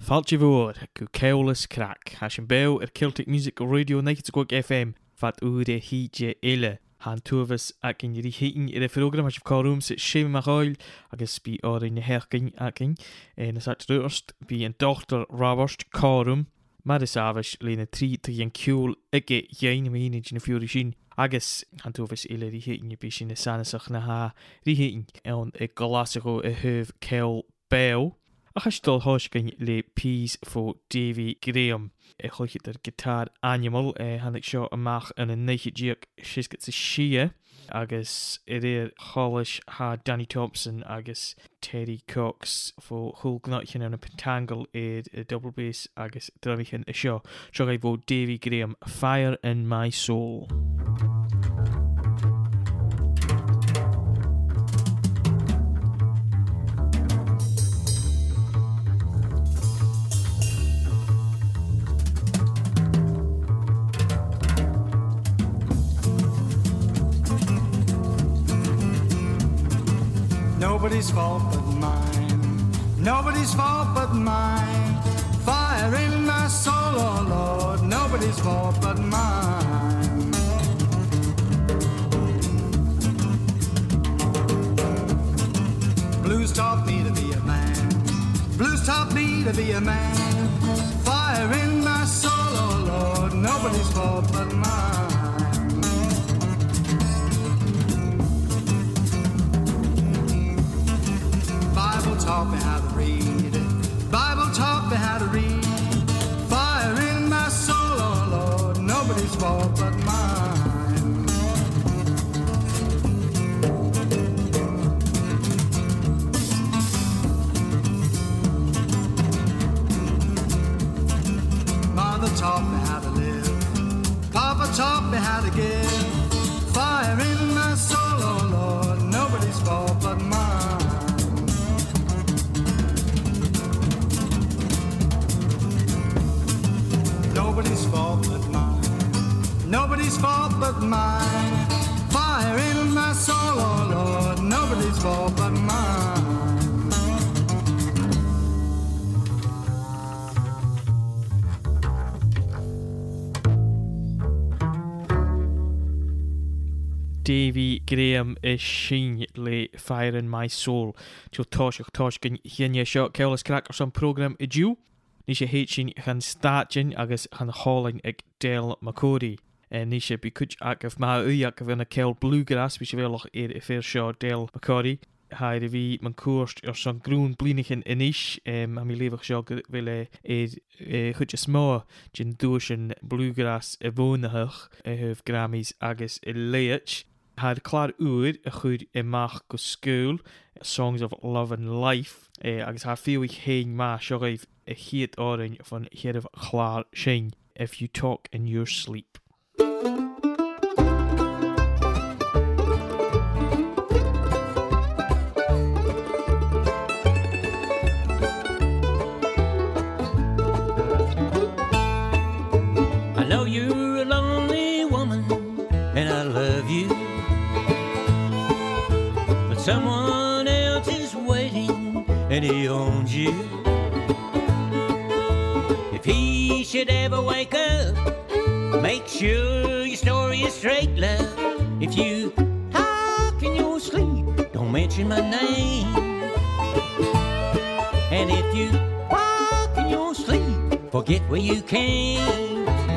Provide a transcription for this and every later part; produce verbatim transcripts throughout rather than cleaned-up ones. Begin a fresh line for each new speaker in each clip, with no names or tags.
Falt je voor, go Keolis Crack. Hash een bel er Celtic Music Radio ninety-two F M. Vat ure hietje ille. Han tuvis ac in ri hitin ir y program as you've called room sit shame my oil agus be or in herking aking en as at rust be en dochter Robert Corum Marisavish lena tri to yen cool ige yen mean in fury shin agus han tuvis ille ri hitin je bish in the sanasach na ha ri hitin on a glassico a huv kel bell ach stol hosking le peas for Davy Graham. Ik hoor je de guitar animal. Eh, han ik show a mach en een nege jerk. She's got a shea. Agus er Hollish ha Danny Thompson. Agus Terry Cox for Hulk Nutchen en een pentangle. Er a double bass. Agus drumchen a show. Show I vote Davy Graham. Fire in My Soul.
Nobody's fault but mine. Nobody's fault but mine. Fire in my soul, oh Lord. Nobody's fault but mine. Blues taught me to be a man. Blues taught me to be a man. Fire in my soul, oh Lord. Nobody's fault but mine. Bible taught me how to read. Bible taught me how to read. Fire in my soul, oh Lord. Nobody's fault but mine. Mother taught me how to live. Papa taught me how to give. Fire in my soul, oh Lord. Nobody's fault but mine. Nobody's fault but mine. Nobody's fault but mine. Fire in my soul, oh Lord. Nobody's fault but mine.
Davy Graham is sheen le Fire in My Soul. Til tosh och tosh gyn hyn je shot Keolis Crack or some program i dju. Nisha heitsin gaan startjen agus gaan hauling ag Del McCody. En nisha be kuch ak of ma uyak of in a Kel Bluegrass, which wel nog eer fair show Del McCody. Hij de wie man koerst er zo'n groen blinigen in ish. Um, en mi levig show wille er goedje sma jin doorsjen Bluegrass e woonhug. E huf Grammys agus e leech. Had klaar uur a goed e mag go school. Songs of Love and Life. Uh, agus haar veel ik heen ma show even a heat orange van hier of klaar sheen. If You Talk in Your Sleep.
I know you're a lonely woman and I love you, but someone else is waiting and he owns you. If he should ever wake up, make sure your story is straight, love. If you talk in your sleep, don't mention my name. And if you walk in your sleep, forget where you came.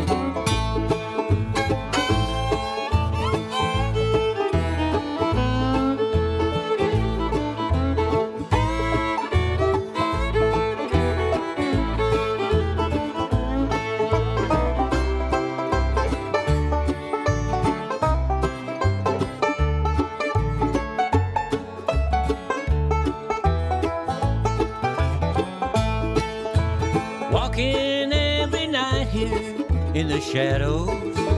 Walking every night here in the shadows,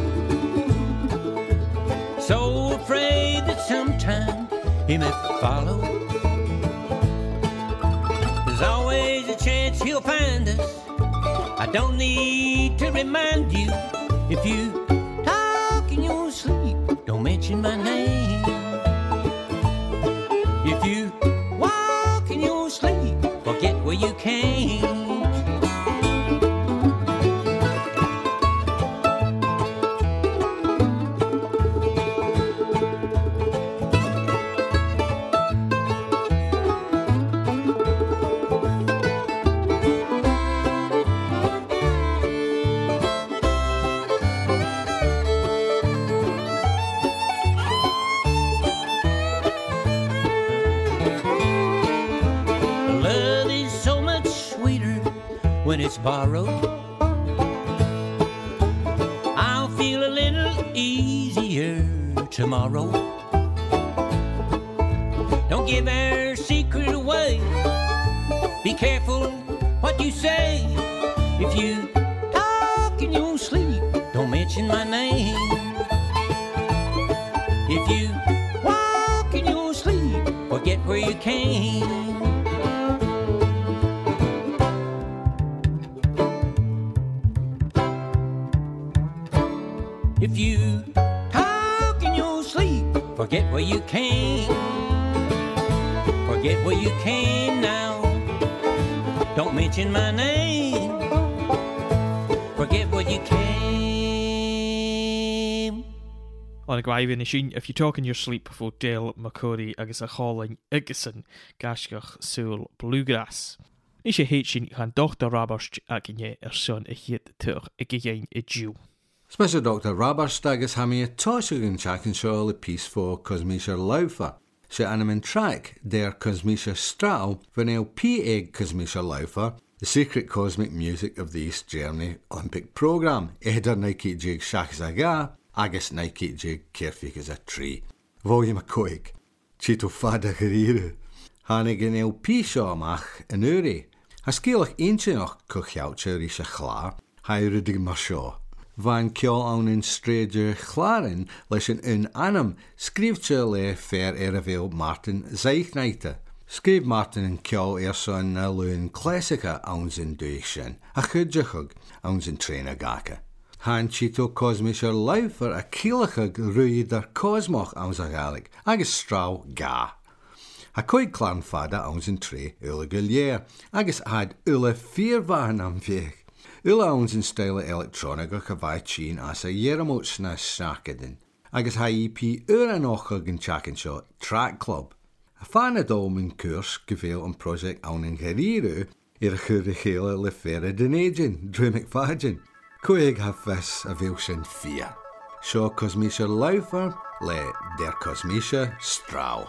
so afraid that sometime he may follow. There's always a chance he'll find us. I don't need to remind you. If you talk in your sleep, don't mention my name. If you walk in your sleep, forget where you came. when it's borrowed. I'll feel a little easier tomorrow. Don't give our secret away. Be careful what you say. If you talk in your sleep, don't mention my name. If you walk in your sleep, forget where you came. If you talk in your sleep, forget where you came. Forget where you came now. Don't mention my name. Forget where you came.
On a gwaith in a sin, if you talk in your sleep for Dale McCurry agus a chálainn Iggeson gasgach súl bluegrass. Ní sé héit sin chan Doctor Rabarst ac inné ar son a chiad tuch ag gigéin i djú.
Special Doctor Rabarst agus ha mi a tosig chakin seo le piece for Cosmisha Laufer. Se animin track der Cosmisha Strau van P egg Cosmisha Laufer, the secret cosmic music of the East Germany Olympic programme. Eder Nike jig Shachs aga, agus Nike jig Kerfik as a tree. Volume a coig. Chito fada gerire. Hanig in el P seo mach an uri. Ha skilach eentje noch kuchjoutje risha chla, ha rudig mar seo. Van kjol aan een stranger chlaren, leis een un anam, skriftje le fair ereveel Martin Zeichneite. Skrif Martin en kjol er zo'n leun klassica aan zijn duichen, a chudjachug aan zijn trainer gake. Han chito cosmischer Laufer a kielachug rui der cosmoch aan zijn galig, agus strauw ga. Ha kooi klan fada aan zijn tre ulle gullier, agus had ulle vier waren aan veeg. Ulle ons in style elektronica gewaaid chien as a jeremots na snakeden. Agus ha E P ure noch gen chaken shot track club. A fana dom in koers geveel een project aan een geriere, er gure gele le verre denegen, drumik vagen. Koeig ha ves a vilsen vier. Sho Cosmisha Laufer le der Cosmisha Strau.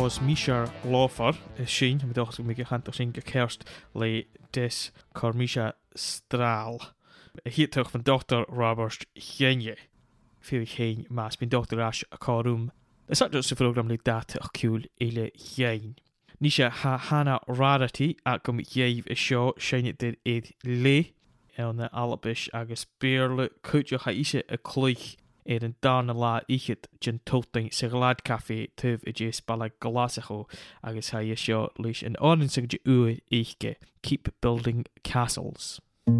Cosmisha Lofer is sin, we dacht ik me gaan sin gekerst le des Cosmisha Straal. Hier toch van dokter Robert Genje. Veel geen maas mijn dokter Ash Karum. Het is dus een programma like dat cool ile geen. Nisha ha hana rarity a kom jeef is show shine it it le. En de albish agus beerle kut je haise a kluich er een darna la ichet gen tolting siglad café tuv e spala glasacho agus ha je show lish an ordensig je ue ichke keep building castles.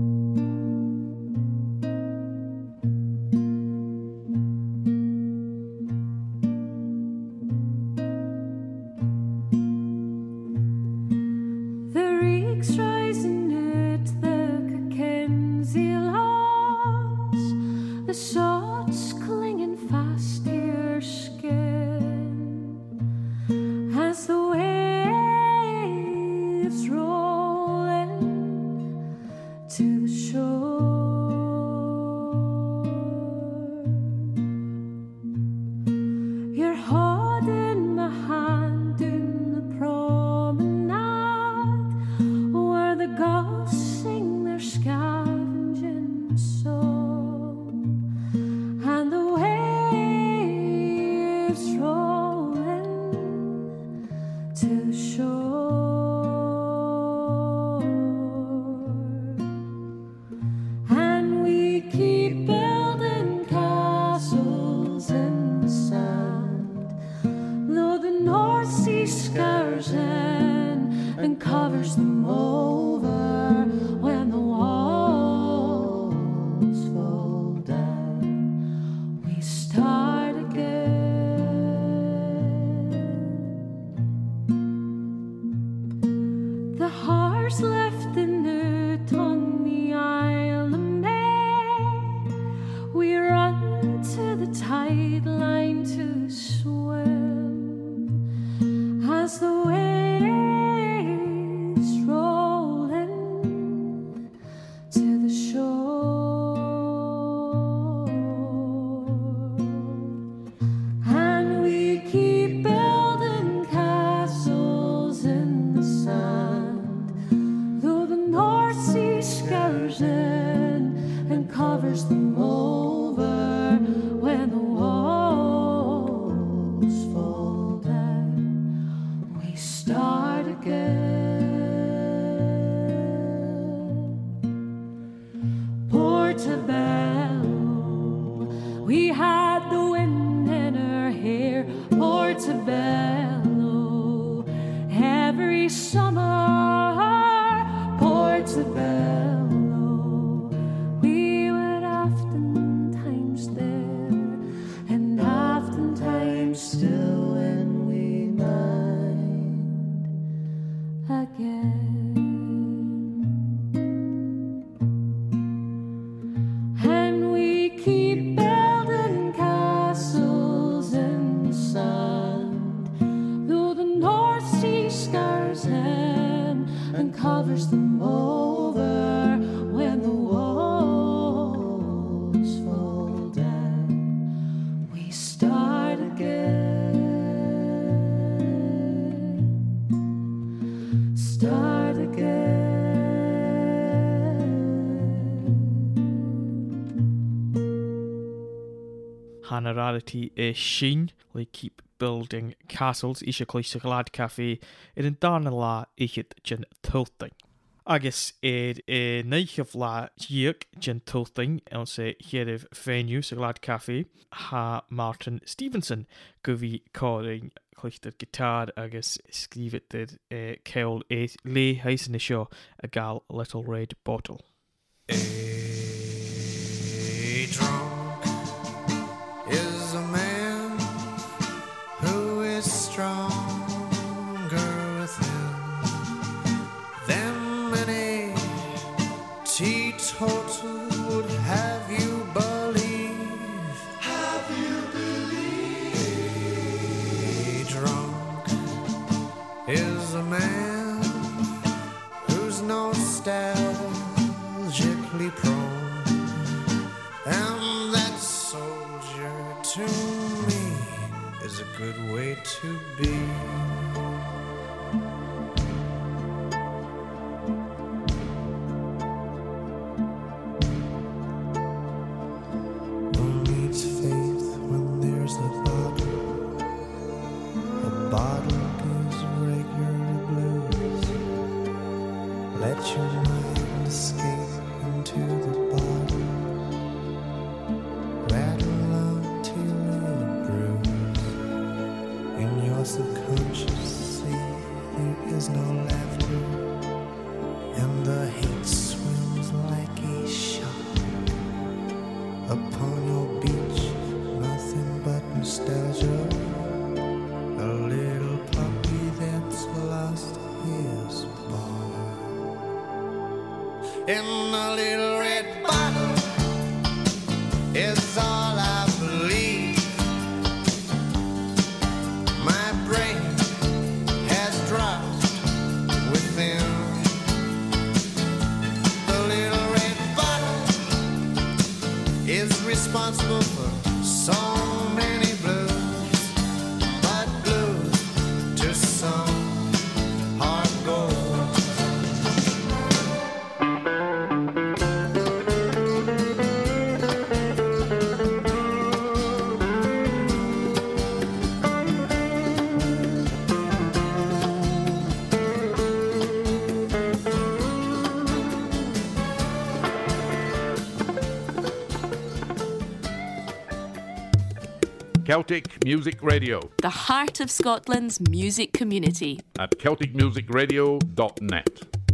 Rarity is sin, like keep building castles, isha cloise glad cafe, er in darna la ichet gen tulting. Agus er e neich of la jiek gen tulting, en se hierif venue se glad cafe, ha Martin Stevenson, govi calling cloister guitar agus skrivet der e keol e le heisen is show a gal little red bottle.
A drunk is a man who is stronger within than many teetotal would have you believe. Have you believe? A drunk is a man who's nostalgically prone, and that soldier to me is a good way to be. escape into the bottle. Rattle until it brews. In your subconscious sea, there is no laughter, and the hate swims like a shark. Upon your beach, nothing but nostalgia. A little puppy that's lost his bar. In a little red bottle is all I believe. My brain has dropped within. The little red bottle is responsible for so many blues, but blues to some are gold.
Celtic Music Radio
the heart of Scotland's music community.
at celtic music radio dot net.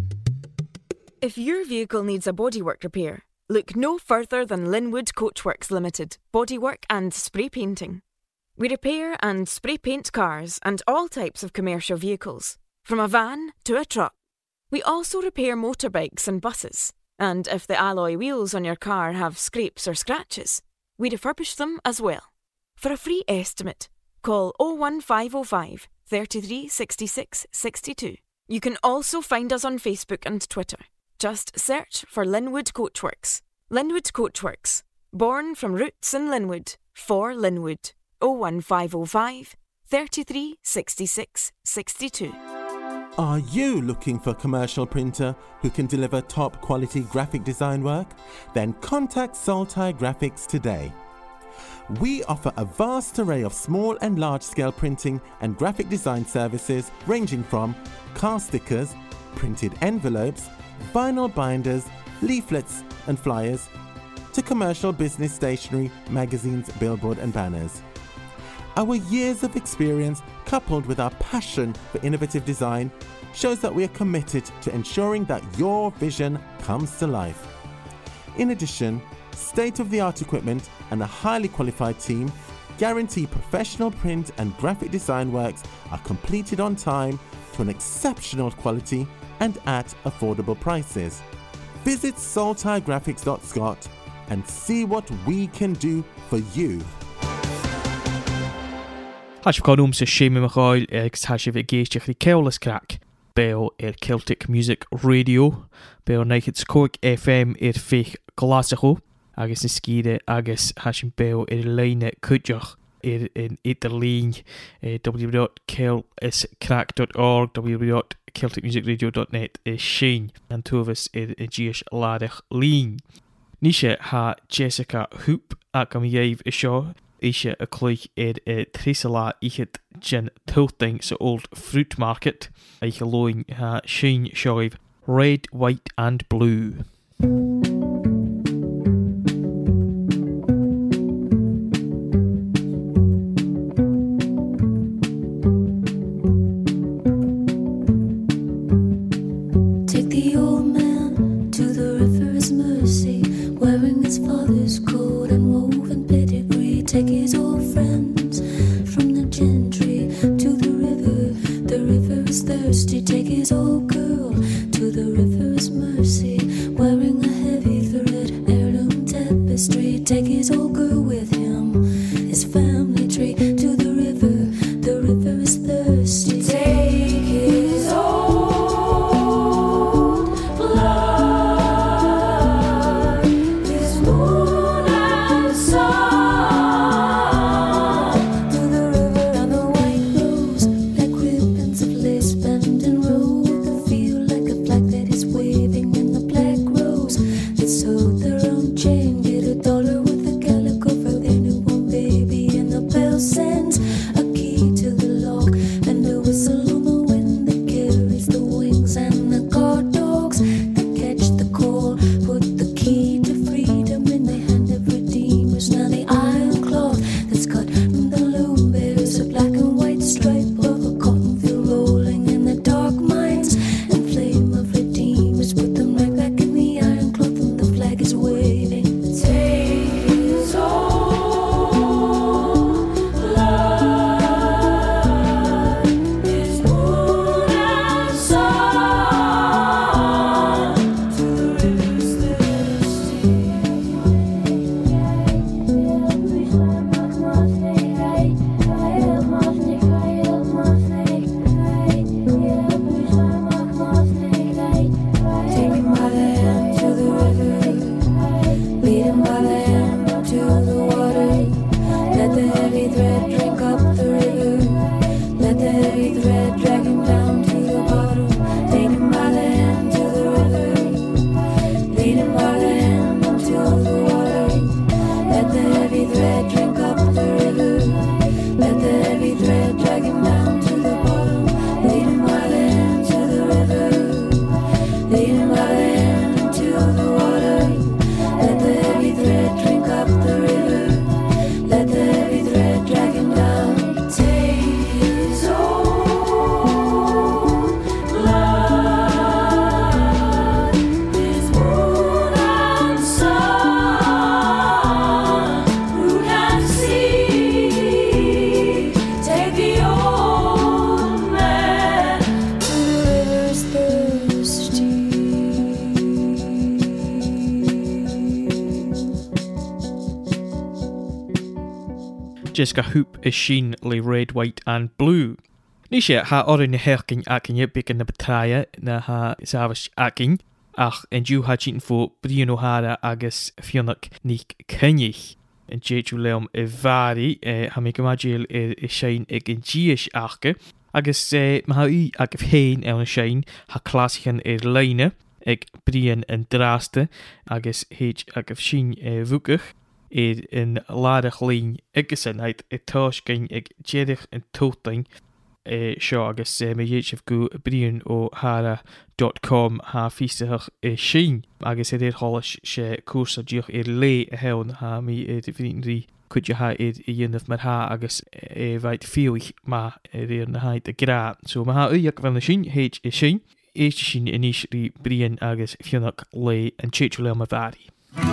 If your vehicle needs a bodywork repair, look no further than Linwood Coachworks Limited, bodywork and spray painting. We repair and spray paint cars and all types of commercial vehicles, from a van to a truck. We also repair motorbikes and buses, and if the alloy wheels on your car have scrapes or scratches, we refurbish them as well. For a free estimate, call oh one five oh five, thirty-three, sixty-six, sixty-two. You can also find us on Facebook and Twitter. Just search for Linwood Coachworks. Linwood Coachworks, born from roots in Linwood, for Linwood. oh one five oh five, thirty-three, sixty-six, sixty-two.
Are you looking for a commercial printer who can deliver top quality graphic design work? Then contact Saltai Graphics today. We offer a vast array of small and large scale printing and graphic design services ranging from car stickers, printed envelopes, vinyl binders, leaflets and flyers, to commercial business stationery, magazines, billboard and banners. Our years of experience, coupled with our passion for innovative design, shows that we are committed to ensuring that your vision comes to life. In addition, state-of-the-art equipment and a highly qualified team guarantee professional print and graphic design works are completed on time to an exceptional quality and at affordable prices. Visit saltai graphics dot scot and see what we can do for you.
Hasib Carúm sa Séimi Machail agus hasib i géisteach rí ceolas crack. Beo ar Celtic Music Radio. Beo naigid Cork F M ar fich Glasgow. Agus na scíre agus hasib beo ar leine cúteach ar in Idirlín. w w w dot ceolas crack dot org, w w w dot celtic music radio dot net is sin. An tú of us ar i ddíos ládach lín. Níse ha Jessica Hoop ac am dhéibh i seo. Ishe a cloich ar a trísala ichid gin tilting sa Old Fruit Market. Eich a loing ha sin seoibh Red, White and Blue.
Take the old man to the river's mercy, wearing his father's coat and woven pedigree. Take his old friends from the gentry to the river. The river is thirsty. Take his old girl to the river's mercy, wearing a heavy thread heirloom tapestry. Take his old girl with him, his family tree to the river. The river is thirsty. Take his old blood, his moon and sun, to the river and the white rose, like ribbons of lace bend and roll. The feel like a flag that is waving in the black rose.
Jessica Hoop is sheen le red, white and blue. Nisha ha orin herking akin je big in the betraia na ha savage akin. Ach en ju ha cheating for Brian O'Hara agus Fionnuc Nick Kenyich. En jeju leom e vari e ha me gamagil e shine ag in giish achke. Agus e ma ha u ag hein e shine ha klassichen e leine ag Brian en draste agus hech ag sheen e vukig. Er in ladig lein ikgesenheid e toshking ag jedich en toting e seo agus e me jeitchef go Brian O'Hara dot com ha fiistech e sheen agus e er hollish she koersa duch er le e heon ha mi e de vrienden ri could je ha e ynnef mar ha agus e veit fielig ma er er na heid e gra so ma ha ujak van de sheen hech e sheen eich sheen inish ri Brian agus Fionnuc le en chechule ma vari.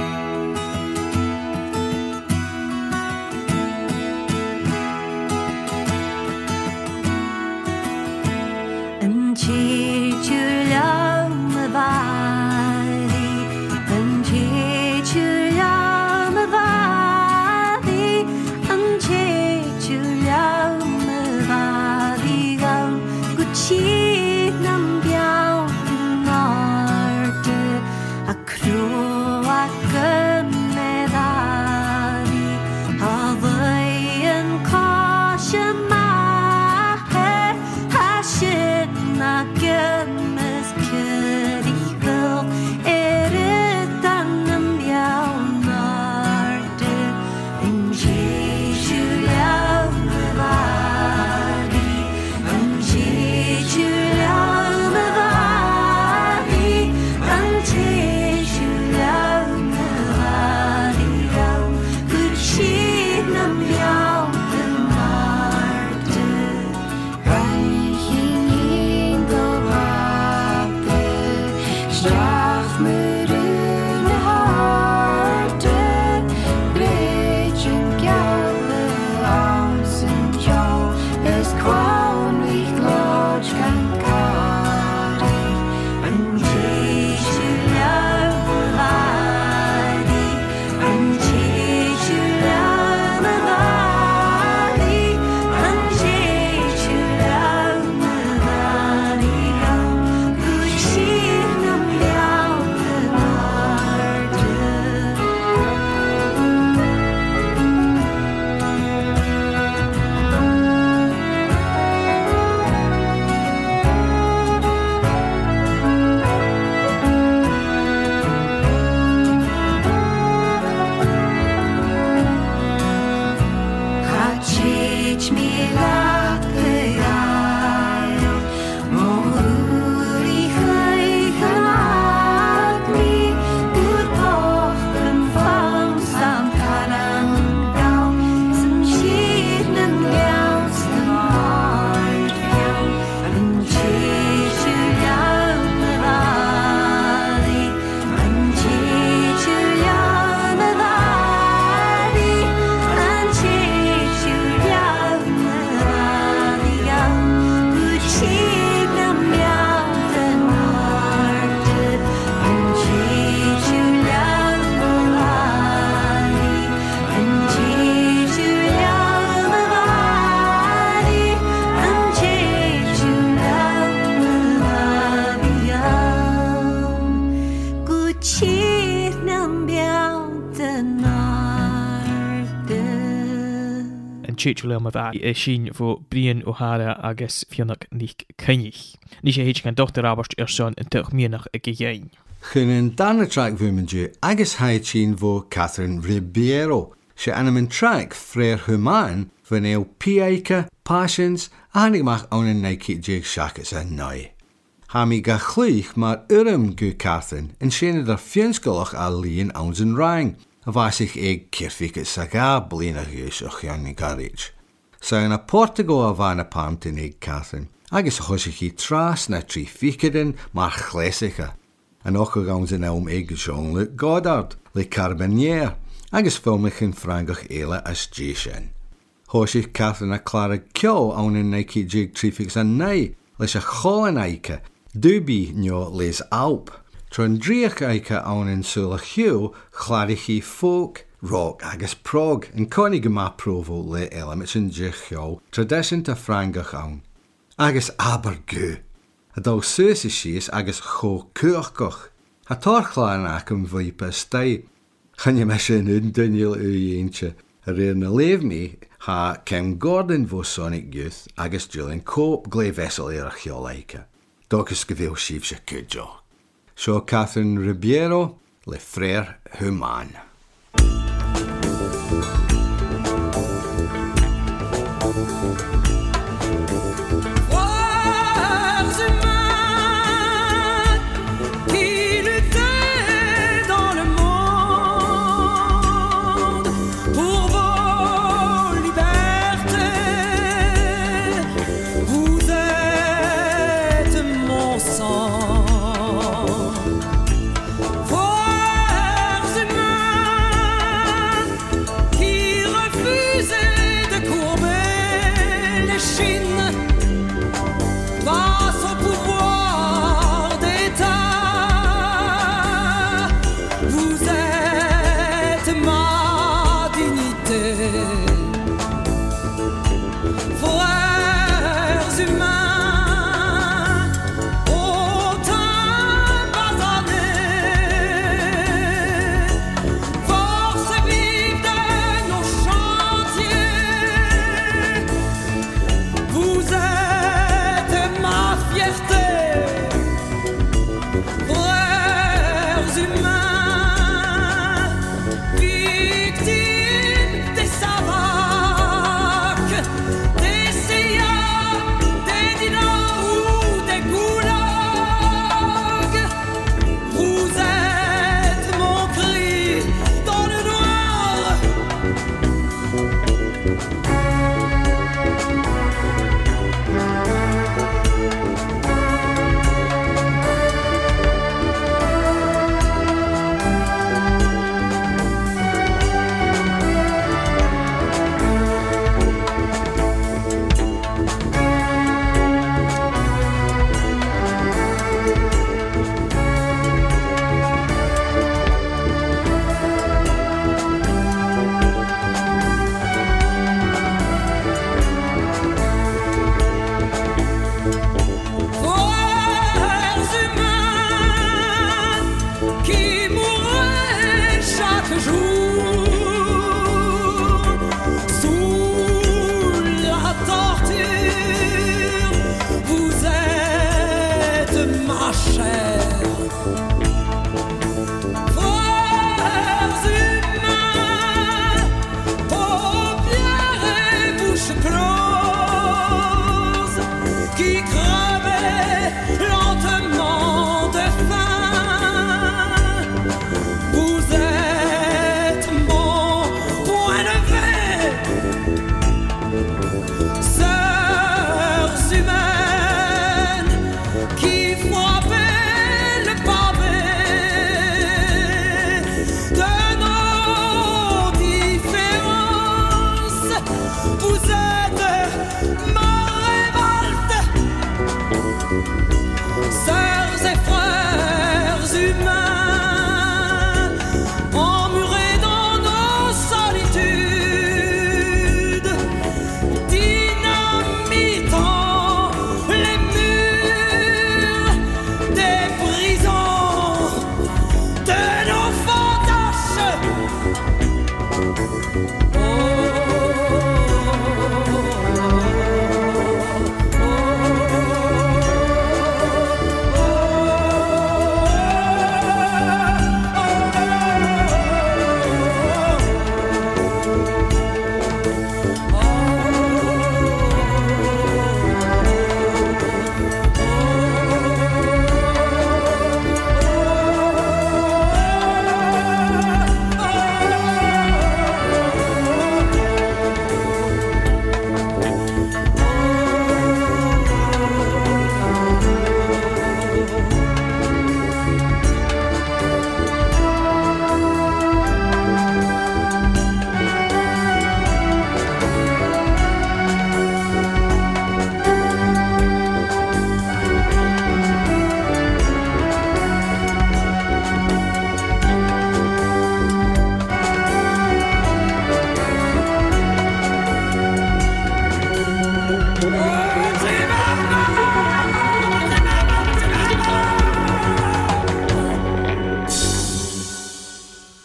Chechule ma vari e sheen for Brian O'Hara agus Fionnuc Nick Kenyich. Ní sé héit gan dochter abast er son en tuch mienach e gejein.
Chyn dan y track fwymynju agus haid sheen vo Catherine Ribeiro. Se anam yn track Frère Humain van eil Piaika, Passions, a hannig mach awn yn Nike Jake Shackets a nai. Ha mi ga chlich maar urum gu Catherine en sheen er fiensgolach a lien awns yn rang. A was ik eeg kirfike saga blina huis och jan mi garage. Sa'n a Portugal a van a pant in eeg Catherine. Agus hos ik hi tras na tri fikeden maar chlesica. En och a gauns in elm eeg Jean-Luc Godard, le Carbonier. Agus filmich in frangach eile as jeshen. Hos ik Catherine a Clara Kyo awn in Nike jig trifix a nai, leis a cholen eike, dubi nio les Alp. Tron driach eike awn in Sula Hugh, chladich hi folk, rock agus prog yn conig yma provo le elements yn jichio tradition ta frangach awn. Agus abergu. A dal sus is sies agus cho kuachgoch. A tarchlaan ac yn vypa stay. Chan je mes yn un dynil u eentje. A reir na leef me ha Ken Gordon vo Sonic Youth agus Julian Cope glei vessel er a chiolaika. Dogus gyfeil sif se kudjo. So Catherine Ribeiro, Le Frère Humain.
Vous êtes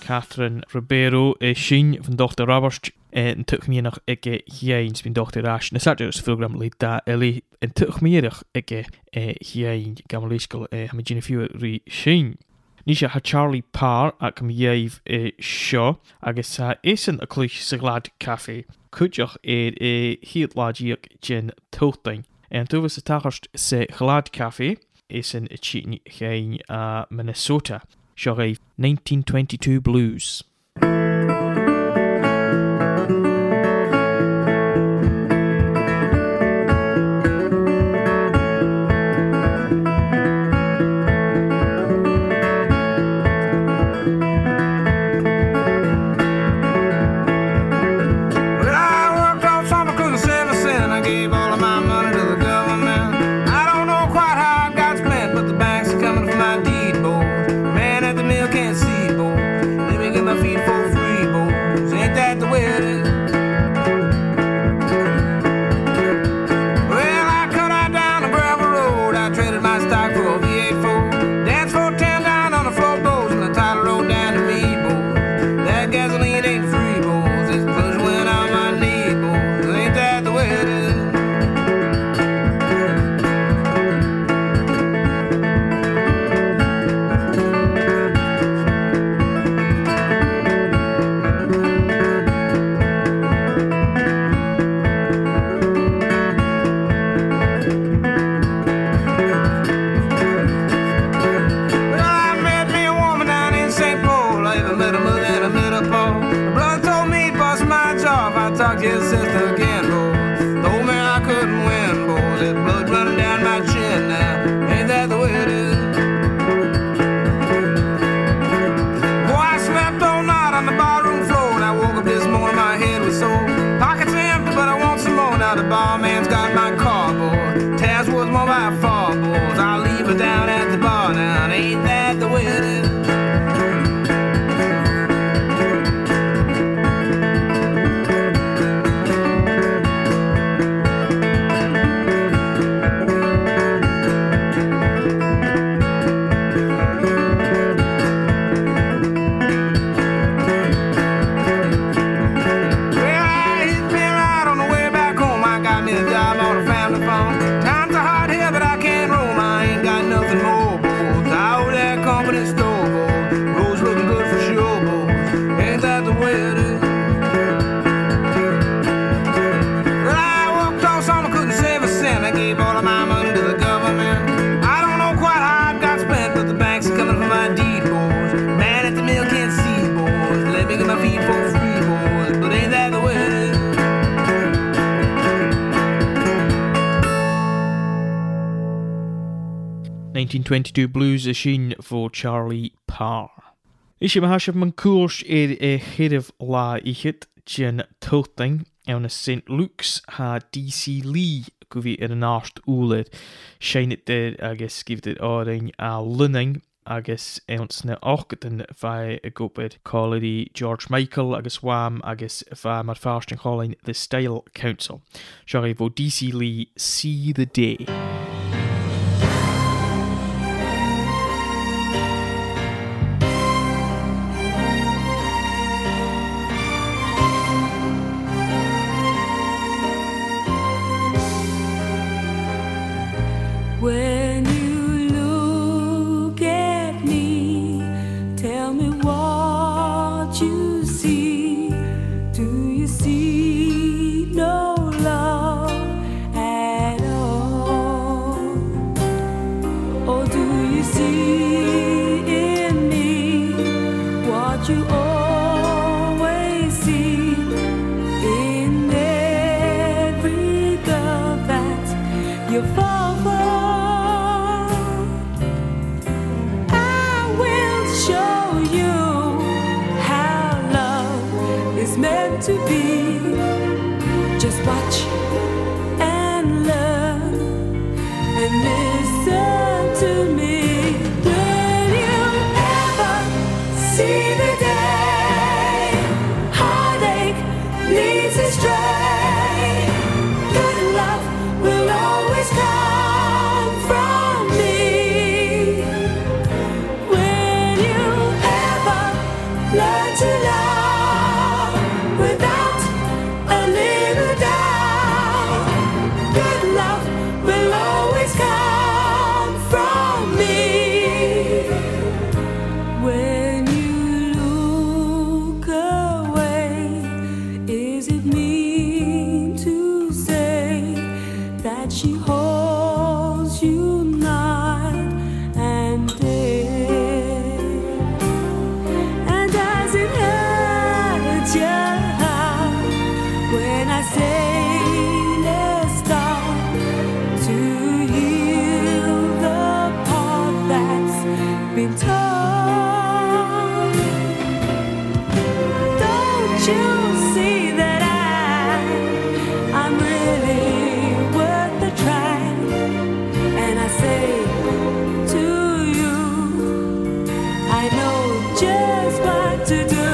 Catherine Ribeiro e sin van Doctor Roberts en tuch meer nog ikke hieins bin Doctor Rash. Na Saturdays program lead da eli en tuch meer ikke hiein gamaliskal e hamagina few ri sin. Nisha ha Charlie Parr ac am ieif e sio agus ha esen a clwys sy glad caffe. Cwtioch er e hiadlagiach gin toting. En tu was y tachast sy glad caffe esen y chyn gein a Minnesota. Sio geif nineteen twenty-two Blues. nineteen twenty-two Blues a sin for Charlie Parr. Ishe mahashab man koers er e chirif la ichit gin toting ewn Saint Luke's ha D C Lee guvi er an arst ooled shine it der agus gived it oring a lunning agus eons na ochgeten vai a goped quality George Michael agus wham agus vai mar fasting calling the Style Council. Shall I D C Lee see the day.
When you look at me, tell me what you see. Do you see no love at all? Or do you see in me what you always see in every girl that you fall for? To be, just watch and learn and listen to me. Will you ever see the day heartache leads astray? Good love will always come from me. Will you ever learn? when I say let's start to heal the part that's been torn. Don't you see that I, I'm really worth the try? And I say to you, I know just what to do.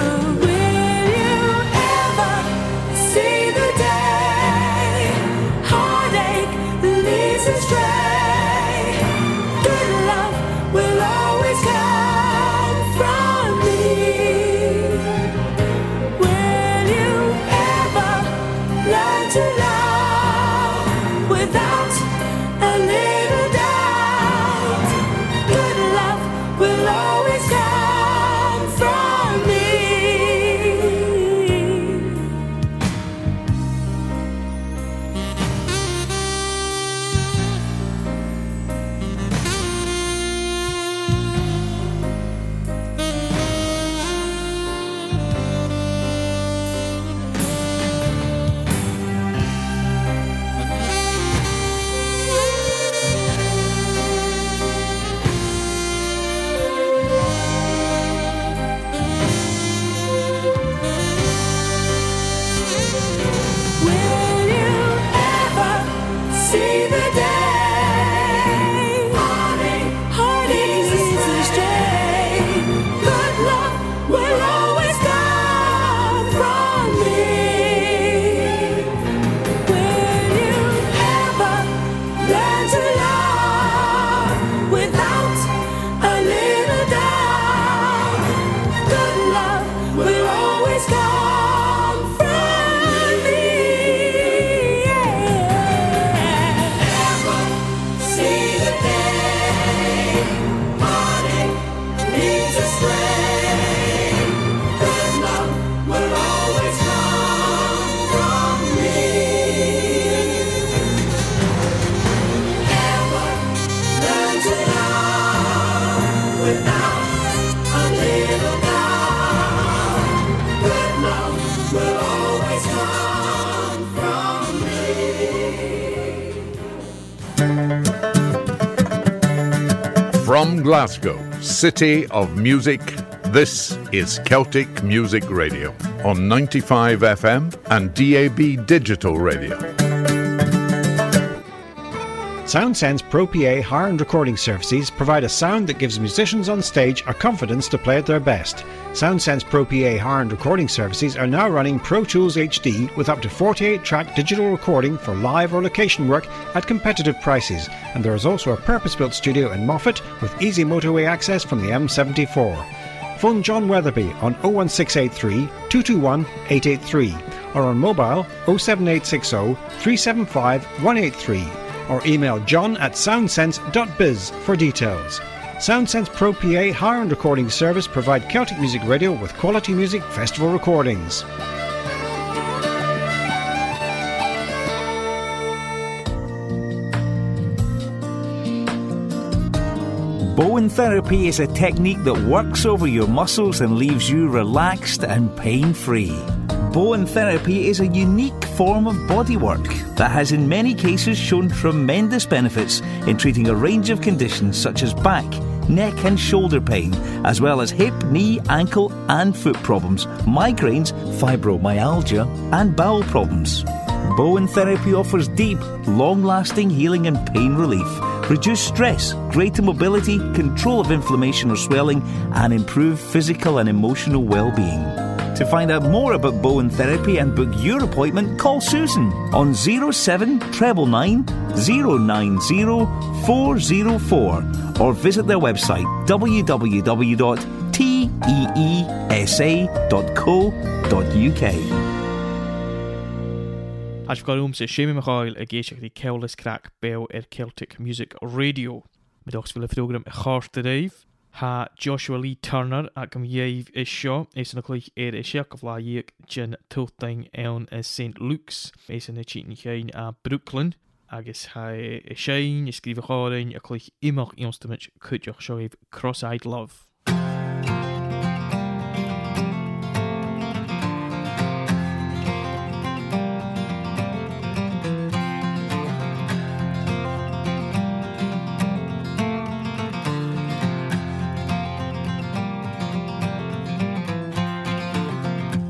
From Glasgow, City of Music, this is Celtic Music Radio on ninety-five F M and D A B Digital Radio.
SoundSense Pro P A hire and recording services provide a sound that gives musicians on stage a confidence to play at their best. SoundSense Pro P A hire and recording services are now running Pro Tools H D with up to forty-eight track digital recording for live or location work at competitive prices, and there is also a purpose-built studio in Moffat with easy motorway access from the M seventy-four. Phone John Weatherby on oh one six eight three, two two one, eight eight three or on mobile oh seven eight six oh, three seven five, one eight three or email john at soundsense dot biz for details. SoundSense Pro P A hire and recording service provide Celtic Music Radio with quality music festival recordings.
Bowen therapy is a technique that works over your muscles and leaves you relaxed and pain-free. Bowen therapy is a unique form of bodywork that has in many cases shown tremendous benefits in treating a range of conditions such as back, neck and shoulder pain, as well as hip, knee, ankle and foot problems, migraines, fibromyalgia and bowel problems. Bowen therapy offers deep, long-lasting healing and pain relief, reduced stress, greater mobility, control of inflammation or swelling, and improved physical and emotional well-being. To find out more about Bowen therapy and book your appointment, call Susan on oh seven nine nine, oh nine oh, four oh four or visit their website w w w dot teesa dot co dot u k.
As we got Shami Michael a géisteach the Ceolas Crack Bell er Celtic Music Radio. Med oss vil program a chart Dave. Ha Joshua Lee Turner ac am Yave is seo is yn y clich er is siach of la yig Jen Tilting eon is Saint Luke's is yn y cheating chain a Brooklyn agus ha is shine is skrifa chorin a clich imach instrument cwtioch sio Cross-Eyed Love.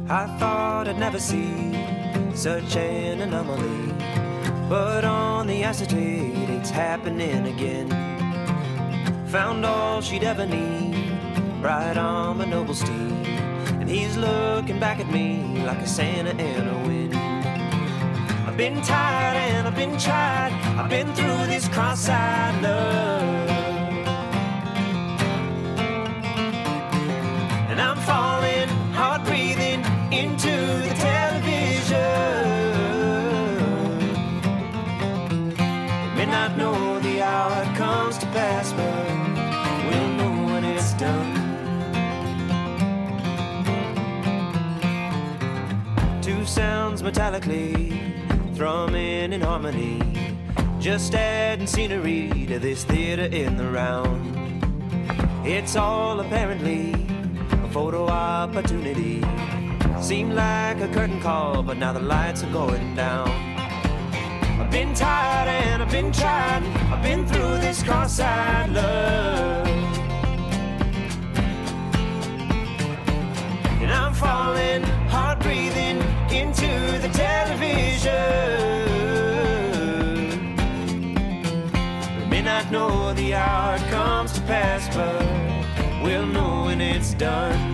I thought I'd never see such an anomaly, but on the acetate it's happening again. Found all she'd ever need right on my noble steed, and he's looking back at me like a Santa in a wind. I've been tired and I've been tried, I've been through this cross-eyed love, and I'm falling, hard breathing into the television. May not know the hour it comes to pass, but we'll know when it's done. Two sounds metallically thrumming in harmony, just adding scenery to this theater in the round. It's all apparently a photo opportunity. Seemed like a curtain call, but now the lights are going down. I've been tired and I've been tried, I've been through this cross-eyed love, and I'm falling, hard breathing into the television. We may not know the hour it comes to pass, but we'll know when it's done.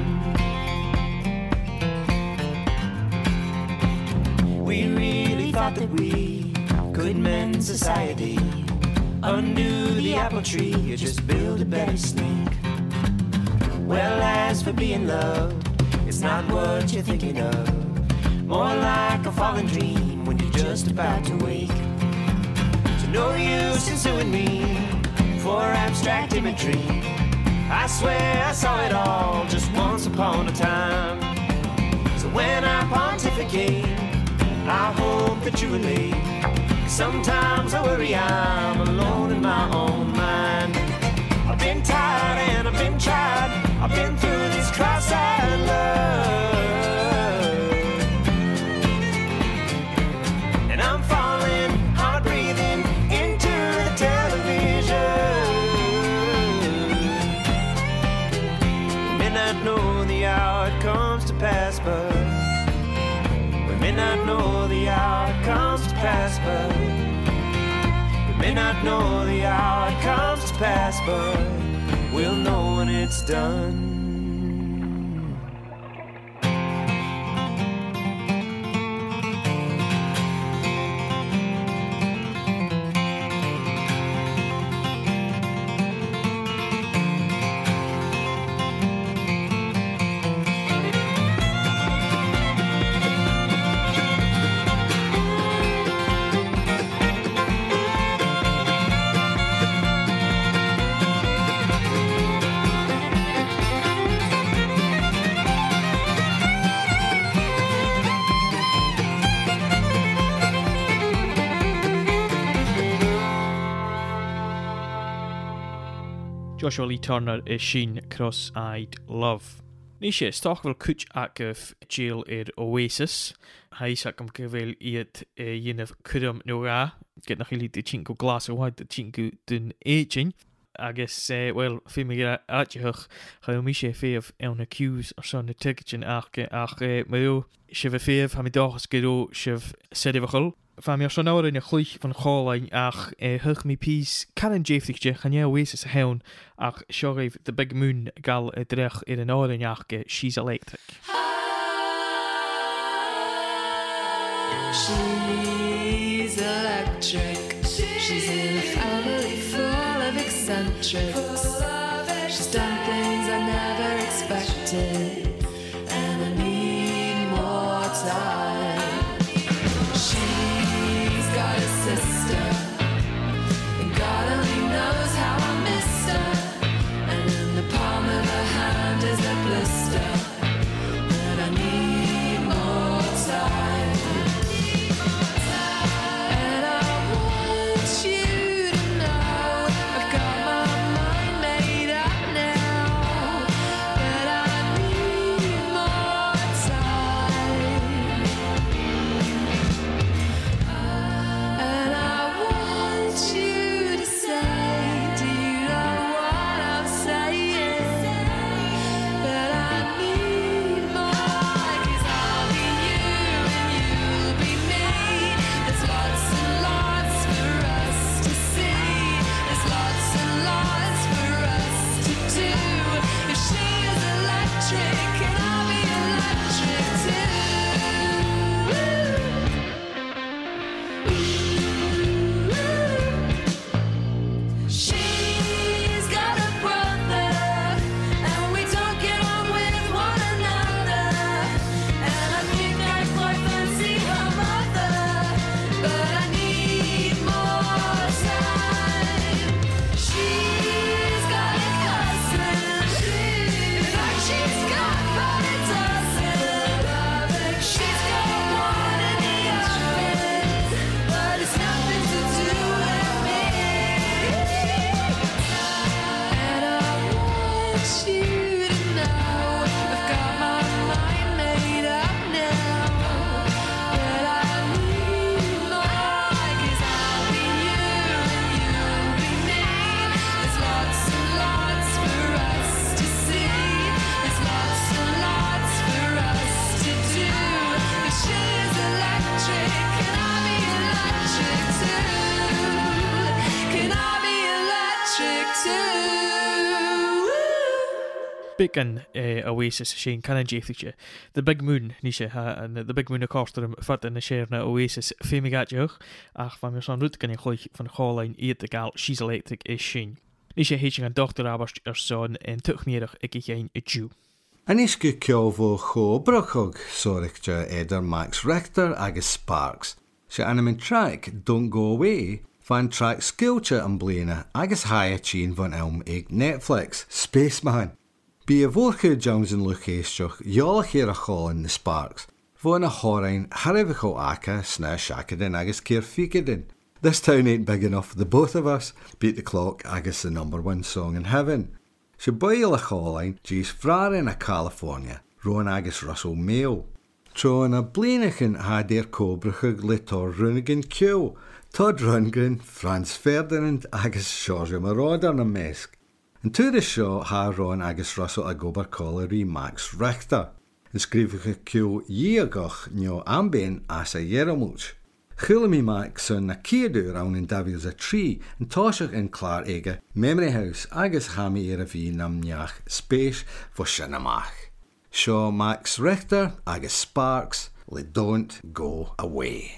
We really thought that we could mend society, undo the apple tree, or just build a better snake. Well, as for being loved, it's not what you're thinking of, more like a fallen dream when you're just about to wake. So no use in suing me for abstract imagery. I swear I saw it all just once upon a time. So when I pontificate, I hope that you relate. Sometimes I worry I'm alone in my own mind. I've been tired and I've been tried, I've been through this cross-eyed love, and I'm falling, hard breathing into the television. We may not know the hour it comes to pass, but we may not know the hour it comes to pass, but we may not know the hour it comes to pass, but we'll know when it's done.
Joshua Lee Turner is sin Cross-Eyed Love. Ní sé stoch bhfuil cúit agah Jill ar Oasis. Haís ac am gyfeil iad dhéanamh cúram nó rá. Get nach chilí de cinco glas o haid de cinco dyn éitin. Agus, well, fi mi gyda adioch chael mi sé ffef ewn y cues ar son y tigetin ach ach mae o sef y ffef ha mi dochas gyda sef sedifachol. Fa mi ar son awr yn y chwych fan cholain ach hych mi pys Karen Jeffrich je chan ie Oasis y hewn ach siorif The Big Moon gal y drech i'r yn awr yn ach She's Electric.
She's electric. She's in a family full of eccentrics. She's done things I never expected, and I need more time. She's got a sister, and God only knows how I missed her. And in the palm of her hand is a blister, and I need more time. Need
Speaking uh, Oasis, Shane Cannon Jeffrey, The Big Moon, Nisha, and The Big Moon of course, they're fit in the share na Oasis, Femi Gatjoch, ach van mir son route kan je gleich van de Cholline eet de gal, She's Electric is Shane. Nisha heet een dochter abast er son en tuchnierig ik geen a Jew.
En is ge kjolvo cho bruchog, sorikja eder Max Richter agus Sparks. She animin track Don't Go Away, van track skilcha en blena agus haya chin van elm eg Netflix, Spaceman. Be a vorche Jones en Lucasjoch, jollach hier a chol in the Sparks. Van a horein harivicho aka sna shakadin agus keer fikadin. This town ain't big enough for the both of us. Beat the clock agus the number one song in heaven. She boil a choline, gees frarin a California, Rowan agus Russell Mail. Troan a blenachin had their cobrachug litor Runigan Q, Todd Rundgren, Franz Ferdinand agus Georgia Marauder na mesk. And to the show ha Rowan agus Russell a gober collery Max Richter. En skrivige Q yeagoch nyo ambien as a yeremuch. Chulami Max son na kiedu round in Davils a tree and toshach in Clar Ege, Memory House, agus hami era vi namniach space for shinamach. Shaw Max Richter, agus Sparks, le Don't Go Away.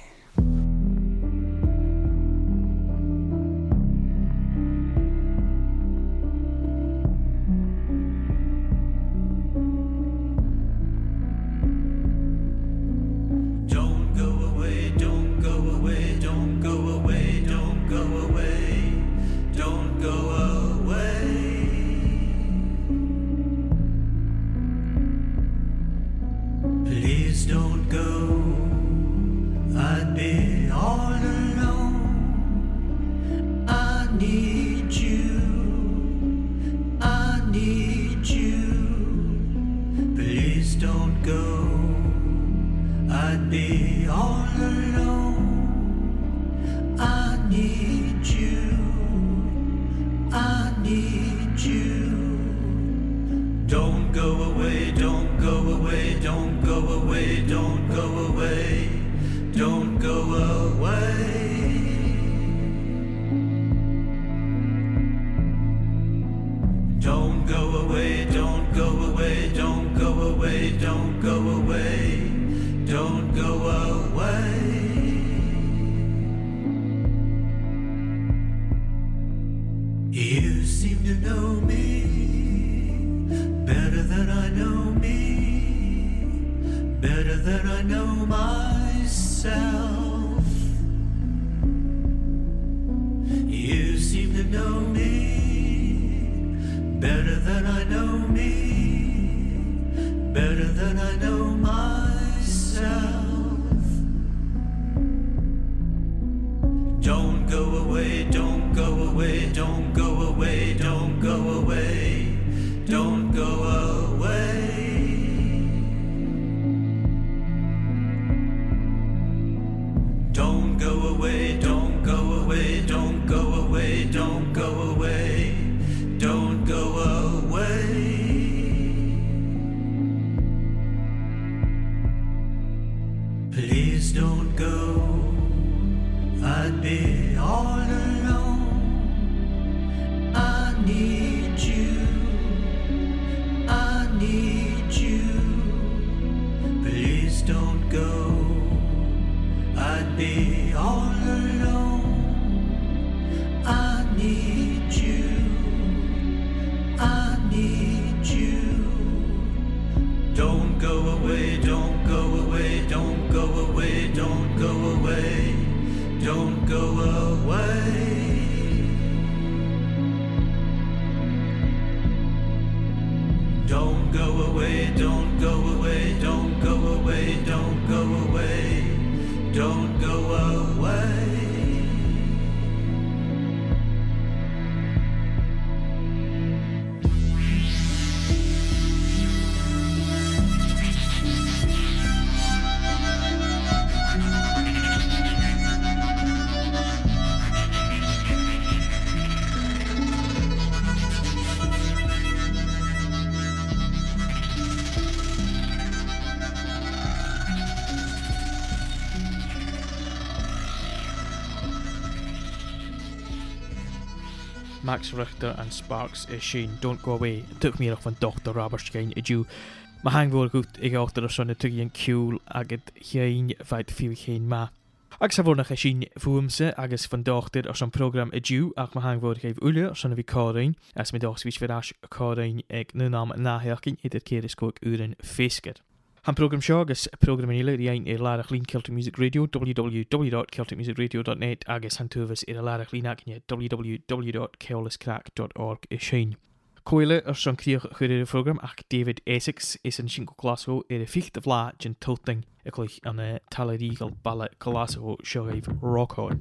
Max Richter and Sparks is Shane. Don't go away. Het took me van dokter Robert Schijn i du. Maar hang voor goed, ik achter de zonne terug in Kuhl, ag het geen vijt veel geen ma. Ag sa vorna Shane voemse, agus van dokter er zo'n program i du, ag ma hang voor geef ulle, zonne vi Karin, as me dags vis verras Karin, ik nu naam naherking, i dit keer is kook uren fisker. Han program sjå agus program in die ein er larach lin Celtic Music Radio w w w dot celtic music radio dot net agus han tuvas er larach lin akne w w w dot keolis crack dot org is Shane. Coile er son krieg gure program ach David Essex is een shinko Glasgow er fichte vla gen toting eklich aan een talerigal balle Glasgow sjå ev rockhorn.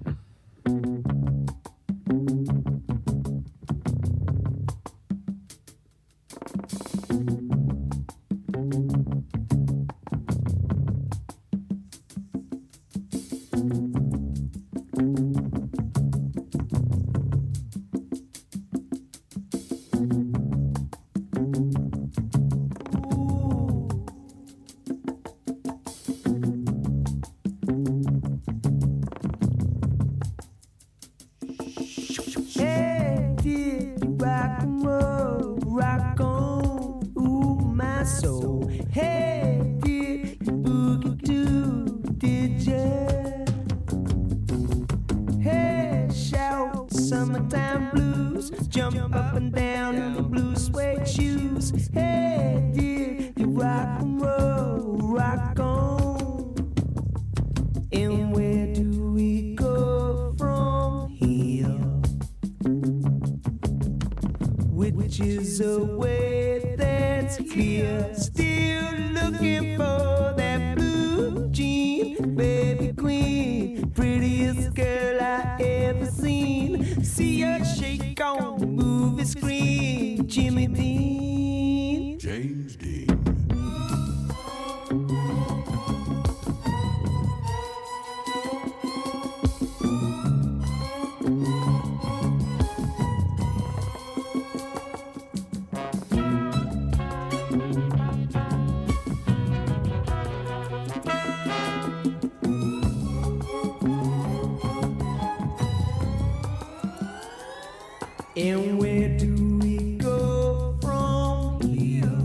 And where do we go from here?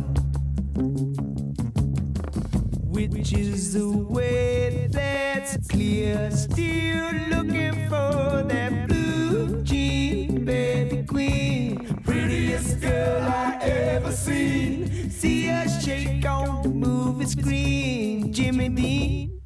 Which is the way that's clear? Still looking for that blue jean, baby queen, prettiest girl I ever seen. See her shake on the movie screen, Jimmy Dean.